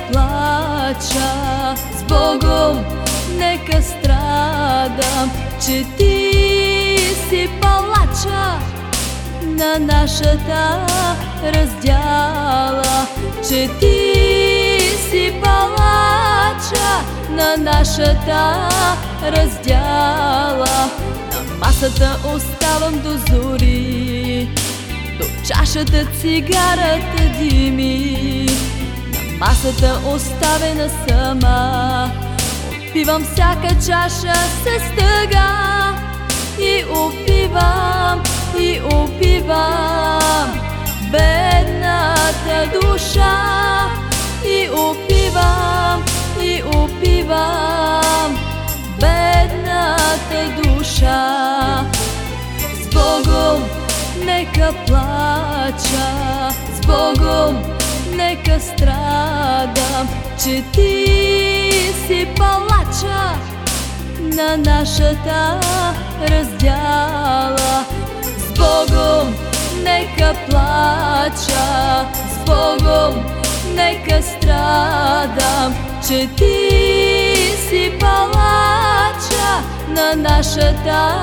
плача, с Богом нека страдам, че ти си палача на нашата раздяла, че ти си палача на нашата раздяла. На масата оставам до зори, до чашата цигарата дими. На масата оставена сама, отпивам всяка чаша с тъга и опивам, и опивам бедната душа. И опивам, и опивам бедната душа. С Богом нека плача, с Богом нека страдам, че ти си палача на нашата раздяла. С Богом нека плача, с Богом нека страдам, че ти си палача на нашата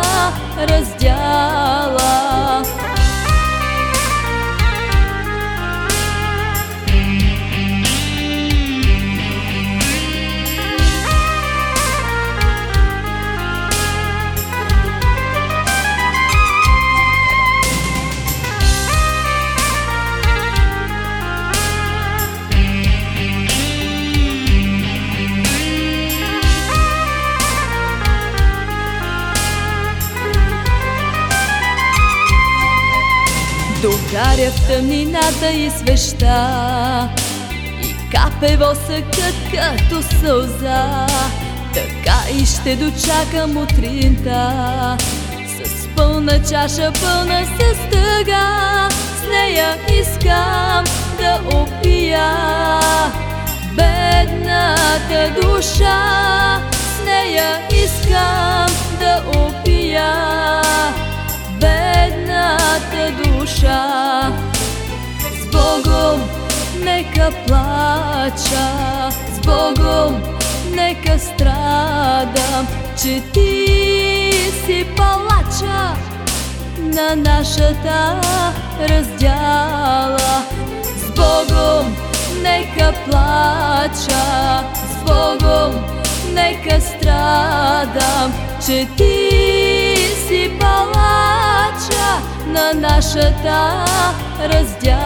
раздяла. Догаря в тъмнината и свеща, и капе восъкът като сълза. Така и ще дочакам утринта, с пълна чаша, пълна с тъга. С нея искам да опия бедната душа, с нея искам да опия бедната душа. С Богом нека плача, с Богом нека страдам, че ти си палача на нашата раздяла. С Богом нека плача, с Богом нека страдам, че ти си палача на нашата раздяла.